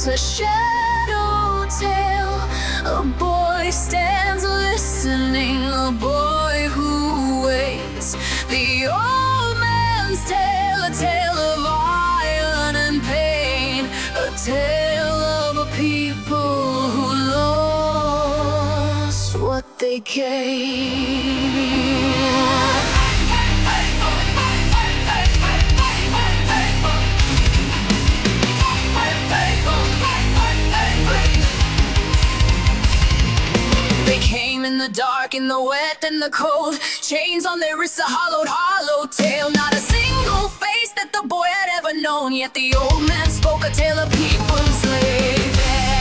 flickers, a shadow tale. A boy stands listening, a boy who waits. The old man's tale, a tale of iron and pain, a tale of a people who lost what they gained. In the dark, in the wet and the cold, chains on their wrists, a hollowed, hollow tale. Not a single face that the boy had ever known, yet the old man spoke a tale of people enslaved.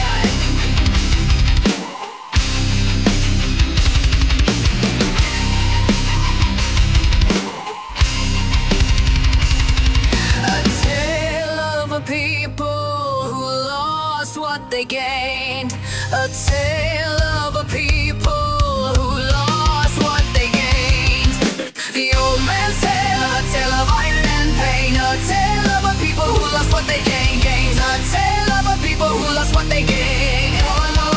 A tale of a people who lost what they gained. A tale of a people who lost what they gained. The old man's tale, a tale of iron and pain, a tale of a people who lost what they gained. A tale of a people who lost what they gained. The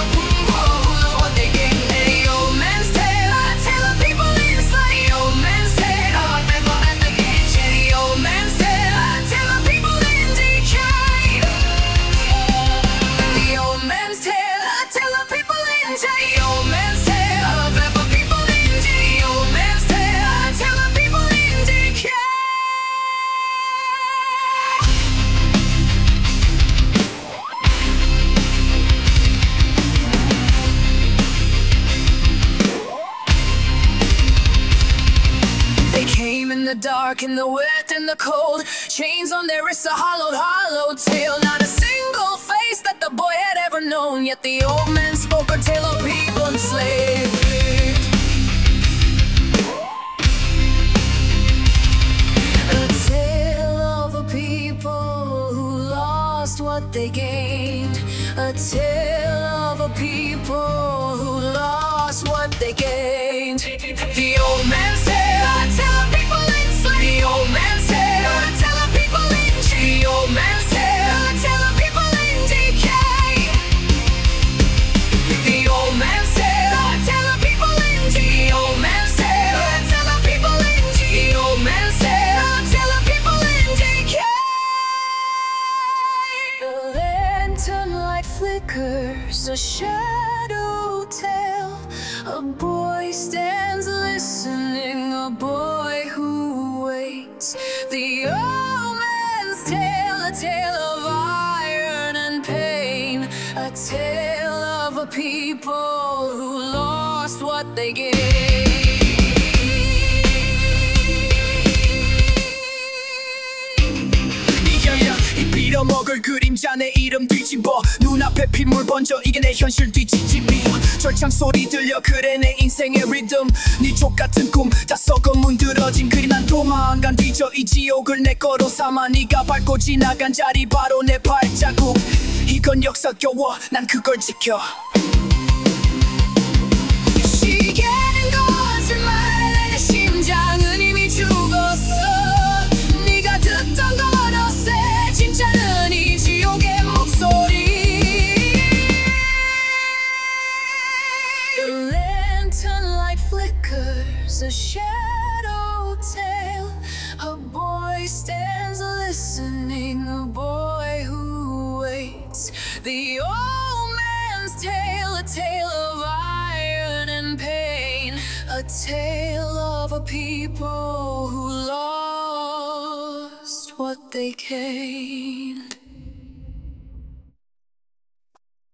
old man's tale, a tale of people enslaved. The old man's tale, of people at the gate. The old man's tale, a tale of people in decay. The old man's tale, a tale of people in decay. The old man's tale, of people in decay. The old man's tale, a tale of people in decay. They came in the dark, in the wet and the cold, chains on their wrists, a hollowed, hollow tale. Not a single face that the boy had ever known, yet the old man spoke a tale of people enslaved. A tale of a people who lost what they gained. A tale of a people who lost what they gained. The old man's tale, a tale of people enslaved. The old man's tale, a tale of people in decay. The old man's tale, a tale of people in decay. The old man's tale, a tale of people in decay. The old man's tale, a tale of people in decay. The old man's tale, a tale of people in decay. The lantern light flickers, a shadow tale. A boy stands listening, a boy who waits. The old man's tale, a tale of iron and pain, a tale of a people who lost what they gained. 이 빌어먹을 그림자 내 이름 뒤집어 눈앞에 핏물 번져 이게 내 현실 뒤집이 절창 소리 들려 그래 내 인생의 리듬 네 족같은 꿈 다 썩어 문드러진 그림 난 도망간 뒤져 이 지옥을 내 거로 삼아 네가 밟고 지나간 자리 바로 내 발자국 이건 역사겨워 난 그걸 지켜 시계는 거짓말 내 심장은 이미 죽었어 네가 듣던 건 어세 진짜는 이 지옥의 목소리 The lantern light flickers, a shadow tale. A boy stands listening, a boy who waits. The old man's tale, a tale of iron and pain, a tale of a people who lost what they gained.